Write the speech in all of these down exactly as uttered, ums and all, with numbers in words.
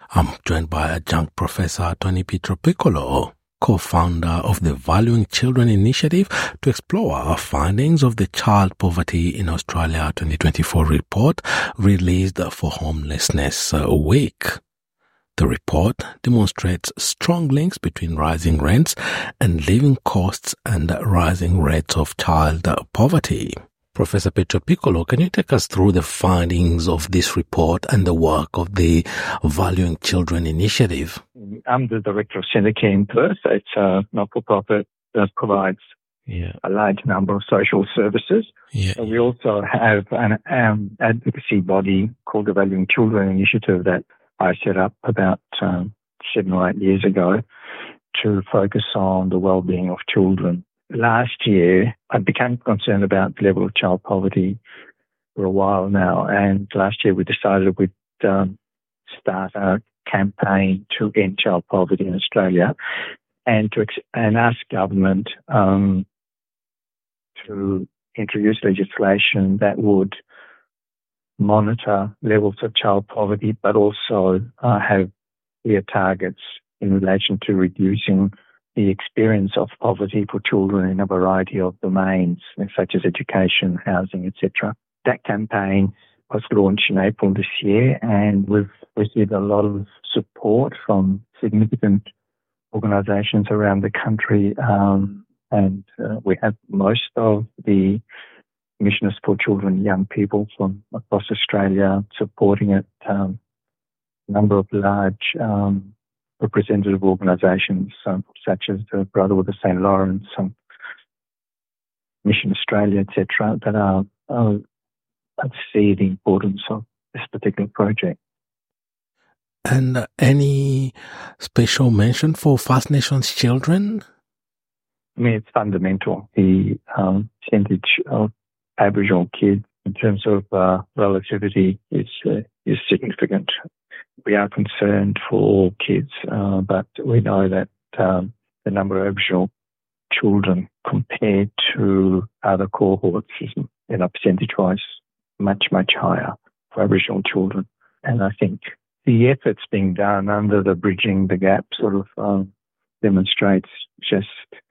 I'm joined by adjunct Professor Tony Pietropiccolo, co-founder of the Valuing Children Initiative, to explore our findings of the Child Poverty in Australia twenty twenty-four report released for Homelessness Week. The report demonstrates strong links between rising rents and living costs and rising rates of child poverty. Professor Pietropiccolo, can you take us through the findings of this report and the work of the Valuing Children Initiative? I'm the director of Centrecare in Perth. It's a not-for-profit that provides yeah. a large number of social services. Yeah. So we also have an um, advocacy body called the Valuing Children Initiative that I set up about um, seven or eight years ago to focus on the well-being of children. Last year, I became concerned about the level of child poverty for a while now, and last year we decided we'd um, start a campaign to end child poverty in Australia and to ex- and ask government um, to introduce legislation that would monitor levels of child poverty, but also uh, have clear targets in relation to reducing the experience of poverty for children in a variety of domains, such as education, housing, et cetera. That campaign was launched in April this year, and we've received a lot of support from significant organisations around the country, um, and uh, we have most of the Commissioners for Children and Young People from across Australia supporting it. Um, a number of large um, representative organisations, um, such as the Brotherhood of Saint Lawrence, um, Mission Australia, et cetera, that are uh, see the importance of this particular project. And uh, any special mention for First Nations children? I mean, it's fundamental. The um, percentage of Aboriginal kids in terms of uh, relativity is uh, is significant. We are concerned for kids, uh, but we know that um, the number of Aboriginal children compared to other cohorts is, you know, percentage-wise, much, much higher for Aboriginal children. And I think the efforts being done under the Bridging the Gap sort of um, demonstrates just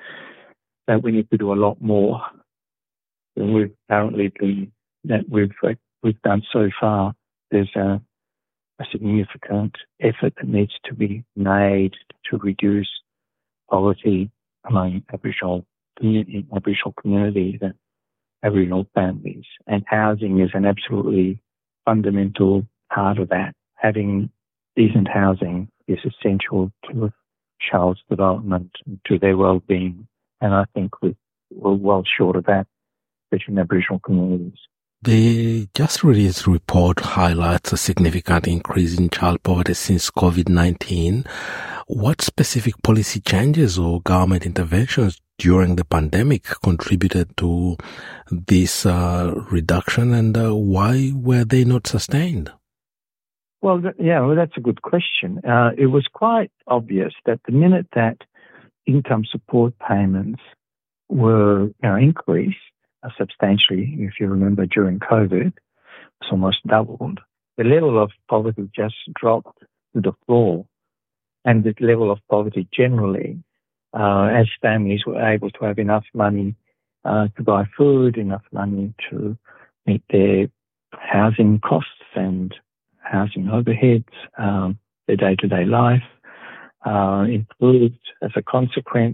that we need to do a lot more than we've currently been, that we've uh, we've done so far. There's a, a significant effort that needs to be made to reduce poverty among Aboriginal community, Aboriginal communities and Aboriginal families. And housing is an absolutely fundamental part of that. Having decent housing is essential to a child's development, to their well-being. And I think we're well short of that, especially in Aboriginal communities. The just released report highlights a significant increase in child poverty since COVID nineteen. What specific policy changes or government interventions during the pandemic contributed to this uh, reduction, and uh, why were they not sustained? Well, th- yeah, well, that's a good question. Uh, it was quite obvious that the minute that income support payments were, you know, increased uh, substantially, if you remember during COVID, it's almost doubled, the level of poverty just dropped to the floor. And the level of poverty generally, uh, as families were able to have enough money uh, to buy food, enough money to meet their housing costs and housing overheads, um, their day-to-day life, uh, improved as a consequence.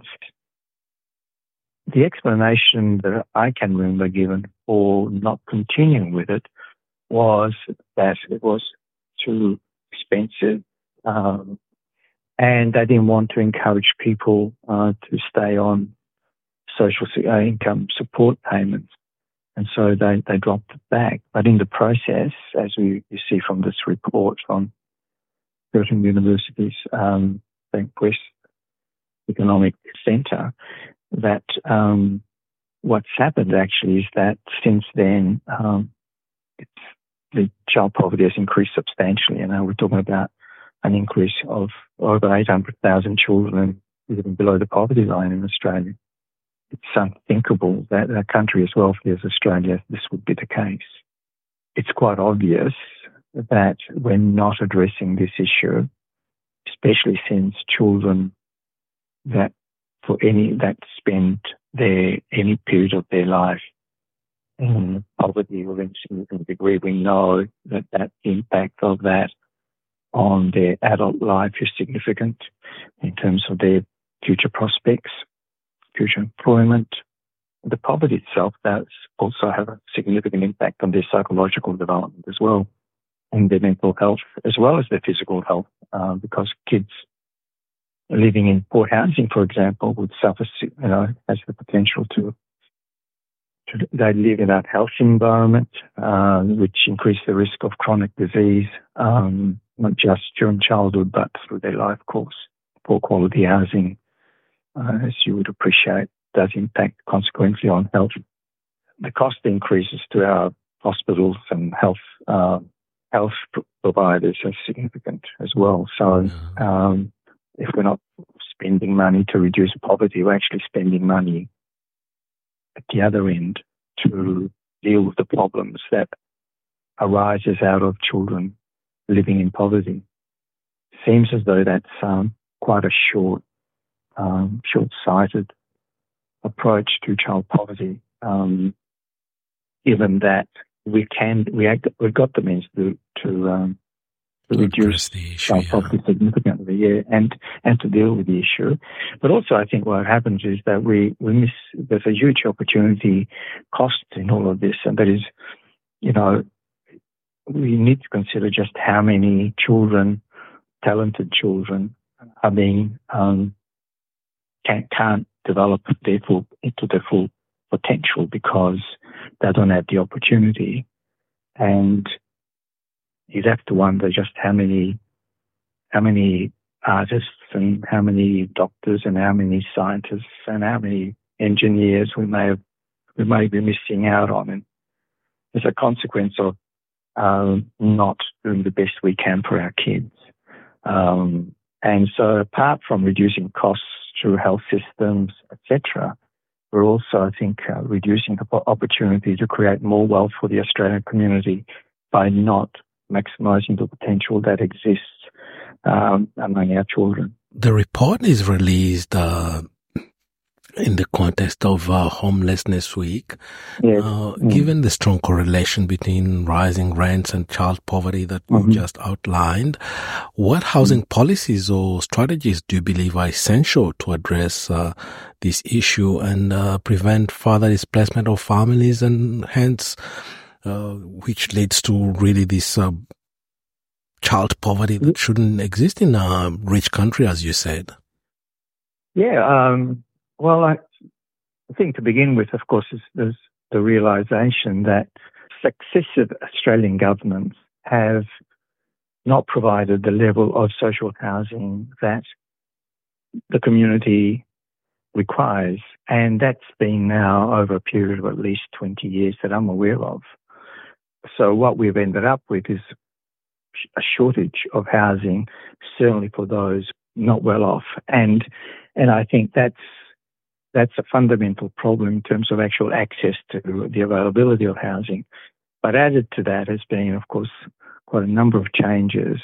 The explanation that I can remember given for not continuing with it was that it was too expensive, um, and they didn't want to encourage people uh, to stay on social uh, income support payments. And so they, they dropped it back. But in the process, as we you see from this report from Curtin University's um, West Economic Centre, that um, what's happened actually is that since then, um, it's, the child poverty has increased substantially. And now we're talking about an increase of over eight hundred thousand children living below the poverty line in Australia. It's unthinkable that a country as wealthy as Australia, this would be the case. It's quite obvious that we're not addressing this issue especially since children that for any that spend their any period of their life in poverty or in significant degree, we know that that impact of that on their adult life is significant in terms of their future prospects, future employment. The poverty itself does also have a significant impact on their psychological development as well, and their mental health as well as their physical health, uh, because kids living in poor housing, for example, would suffer, you know, has the potential to they live in that healthy environment, uh, which increase the risk of chronic disease, um, not just during childhood, but through their life course. Poor quality housing, uh, as you would appreciate, does impact consequently on health. The cost increases to our hospitals and health uh, health providers are significant as well. So um, if we're not spending money to reduce poverty, we're actually spending money at the other end to deal with the problems that arises out of children living in poverty. Seems as though that's um, quite a short, um, short-sighted approach to child poverty, um, given that we can, we act, we've got the means to, to, um, to reduce issue, child yeah. poverty significantly, yeah, and, and to deal with the issue. But also I think what happens is that we, we miss, there's a huge opportunity cost in all of this, and that is, you know, we need to consider just how many children, talented children, are being, um, can't, can't develop their full, into their full potential because they don't have the opportunity. And you'd have to wonder just how many, how many artists and how many doctors and how many scientists and how many engineers we may have, we may be missing out on, and as a consequence of um, not doing the best we can for our kids. Um, and so, apart from reducing costs through health systems, et cetera, we're also, I think, uh, reducing the opportunity to create more wealth for the Australian community by not maximising the potential that exists um, among our children. The report is released uh, in the context of uh, Homelessness Week. Yes. Uh, mm. Given the strong correlation between rising rents and child poverty that mm-hmm. we've just outlined, what housing mm. policies or strategies do you believe are essential to address uh, this issue and uh, prevent further displacement of families and hence uh, which leads to really this uh, child poverty that shouldn't exist in a rich country, as you said? Yeah, um, well, I, I think to begin with, of course, is, there's the realisation that successive Australian governments have not provided the level of social housing that the community requires. And that's been now over a period of at least twenty years that I'm aware of. So what we've ended up with is a shortage of housing, certainly for those not well off. And and I think that's that's a fundamental problem in terms of actual access to the availability of housing. But added to that has been, of course, quite a number of changes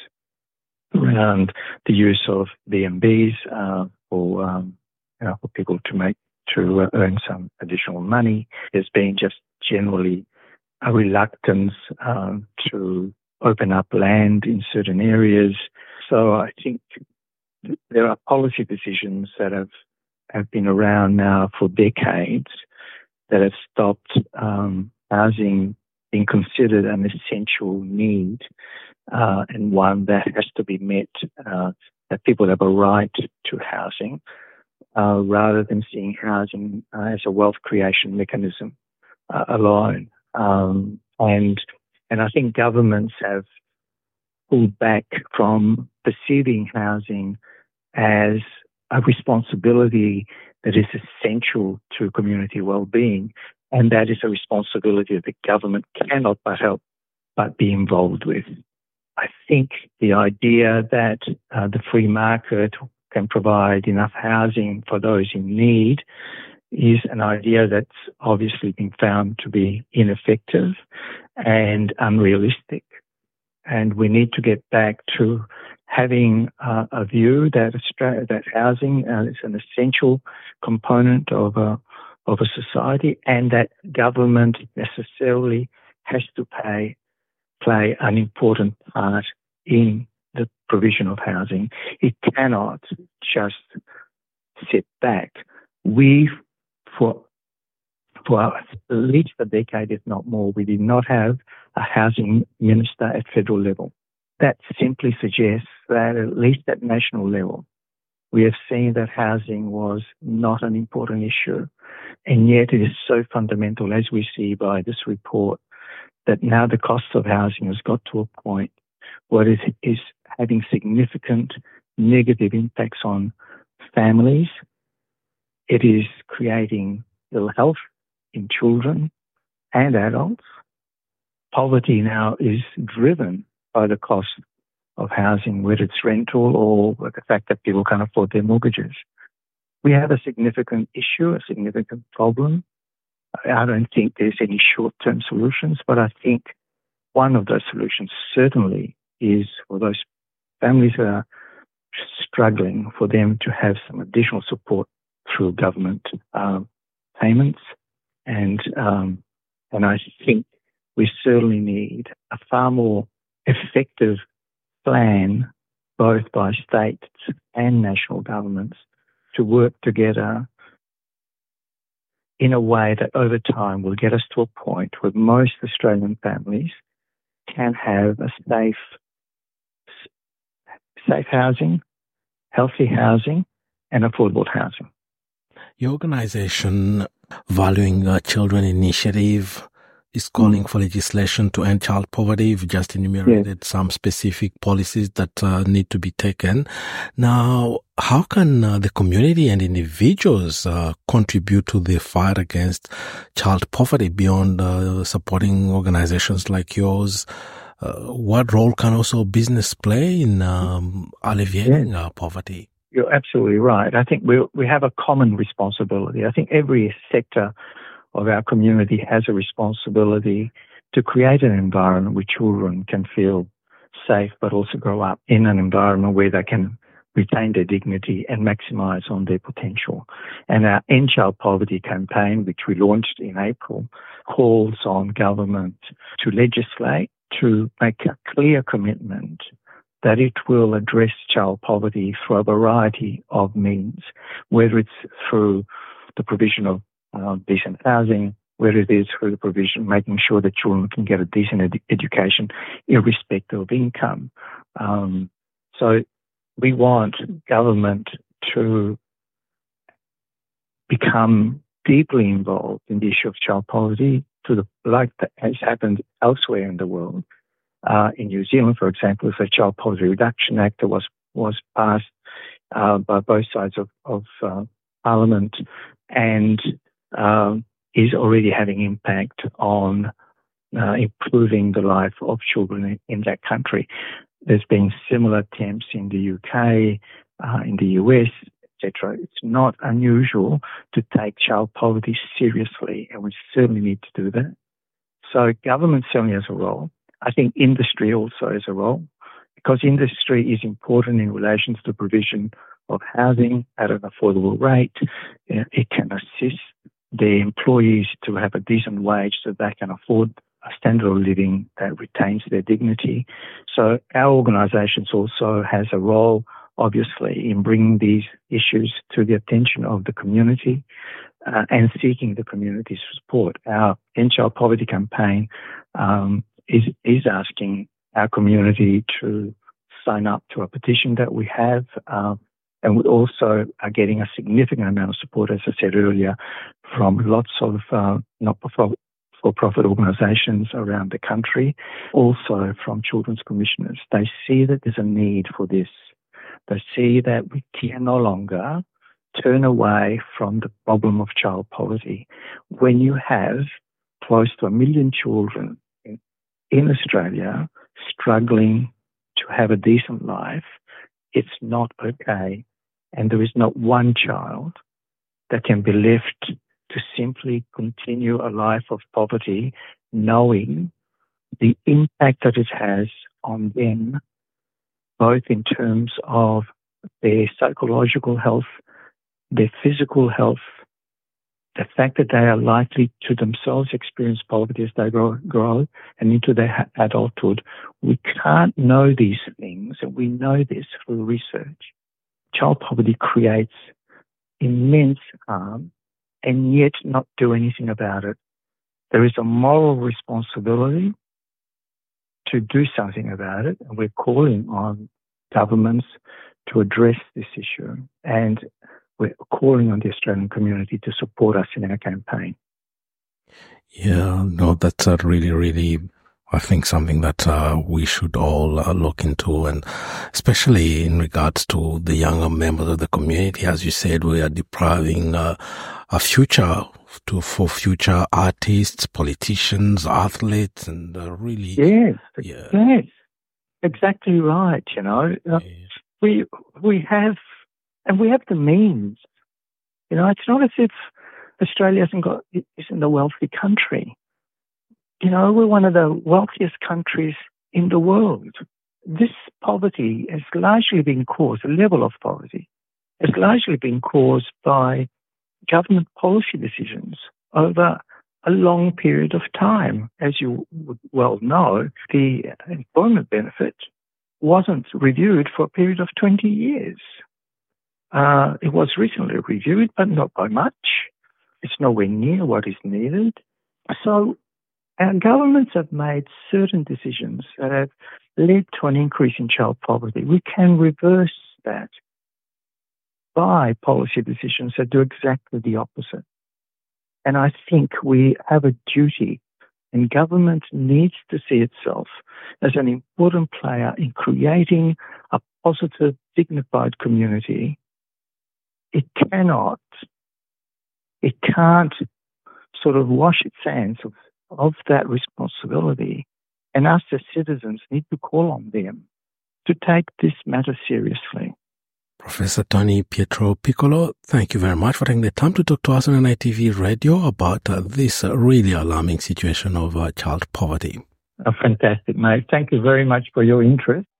around the use of B and Bs uh, for um, you know, for people to make to earn some additional money. There's been just generally a reluctance um, to open up land in certain areas. So I think there are policy decisions that have, have been around now for decades that have stopped um, housing being considered an essential need uh, and one that has to be met, uh, that people have a right to housing, uh, rather than seeing housing uh, as a wealth creation mechanism uh, alone. Um, and and I think governments have pulled back from perceiving housing as a responsibility that is essential to community well-being, and that is a responsibility that the government cannot but help but be involved with. I think the idea that uh, the free market can provide enough housing for those in need is an idea that's obviously been found to be ineffective and unrealistic. And we need to get back to having uh, a view that Australia, that housing uh, is an essential component of a of a society, and that government necessarily has to pay play an important part in the provision of housing. It cannot just sit back. We, for for at least a decade, if not more, we did not have a housing minister at federal level. That simply suggests that at least at national level, we have seen that housing was not an important issue. And yet it is so fundamental, as we see by this report, that now the cost of housing has got to a point where it is having significant negative impacts on families. It is creating ill health in children and adults. Poverty now is driven by the cost of housing, whether it's rental or the fact that people can't afford their mortgages. We have a significant issue, a significant problem. I don't think there's any short-term solutions, but I think one of those solutions certainly is for those families that are struggling, for them to have some additional support through government um, payments. And um, and I think we certainly need a far more effective plan, both by states and national governments, to work together in a way that over time will get us to a point where most Australian families can have a safe, safe housing, healthy housing, and affordable housing. Your organisation, Valuing uh, Children Initiative, is calling for legislation to end child poverty. You've just enumerated yes. some specific policies that uh, need to be taken. Now, how can uh, the community and individuals uh, contribute to the fight against child poverty beyond uh, supporting organizations like yours? Uh, what role can also business play in um, alleviating yes. uh, poverty? You're absolutely right. I think we we have a common responsibility. I think every sector of our community has a responsibility to create an environment where children can feel safe, but also grow up in an environment where they can retain their dignity and maximise on their potential. And our End Child Poverty campaign, which we launched in April, calls on government to legislate, to make a clear commitment that it will address child poverty through a variety of means, whether it's through the provision of uh, decent housing, whether it is through the provision, making sure that children can get a decent ed- education irrespective of income. Um, so we want government to become deeply involved in the issue of child poverty, to the like that has happened elsewhere in the world. Uh, in New Zealand, for example, the Child Poverty Reduction Act that was was passed uh, by both sides of, of uh, Parliament and um, is already having impact on uh, improving the life of children in, in that country. There's been similar attempts in the U K, uh, in the U S, et cetera. It's not unusual to take child poverty seriously, and we certainly need to do that. So government certainly has a role. I think industry also has a role, because industry is important in relation to the provision of housing at an affordable rate. It can assist their employees to have a decent wage so they can afford a standard of living that retains their dignity. So our organisation also has a role, obviously, in bringing these issues to the attention of the community uh, and seeking the community's support. Our End Child Poverty campaign um, is is asking our community to sign up to a petition that we have, uh, and we also are getting a significant amount of support, as I said earlier, from lots of uh, not-for-profit organisations around the country, also from children's commissioners. They see that there's a need for this. They see that we can no longer turn away from the problem of child poverty. When you have close to a million children in Australia struggling to have a decent life, it's not okay. And there is not one child that can be left to simply continue a life of poverty, knowing the impact that it has on them, both in terms of their psychological health, their physical health, the fact that they are likely to themselves experience poverty as they grow, grow and into their adulthood. We can't know these things, and we know this through research. Child poverty creates immense harm and yet not do anything about it. There is a moral responsibility to do something about it, and we're calling on governments to address this issue, and we're calling on the Australian community to support us in our campaign. Yeah, no, that's a really, really, I think, something that uh, we should all uh, look into, and especially in regards to the younger members of the community. As you said, we are depriving uh, a future to for future artists, politicians, athletes, and uh, really, yes, yeah, yes, exactly right. You know, uh, yeah. we we have, and we have the means. You know, it's not as if Australia hasn't got isn't a wealthy country. You know, we're one of the wealthiest countries in the world. This poverty has largely been caused, the level of poverty has largely been caused by government policy decisions over a long period of time. As you would well know, the employment benefit wasn't reviewed for a period of twenty years. Uh, it was recently reviewed, but not by much. It's nowhere near what is needed. So our governments have made certain decisions that have led to an increase in child poverty. We can reverse that by policy decisions that do exactly the opposite. And I think we have a duty, and government needs to see itself as an important player in creating a positive, dignified community. It cannot, it can't sort of wash its hands of of that responsibility, and us as citizens need to call on them to take this matter seriously. Professor Tony Pietro Piccolo, thank you very much for taking the time to talk to us on N I T V Radio about uh, this uh, really alarming situation of uh, child poverty. Oh, fantastic, mate. Thank you very much for your interest.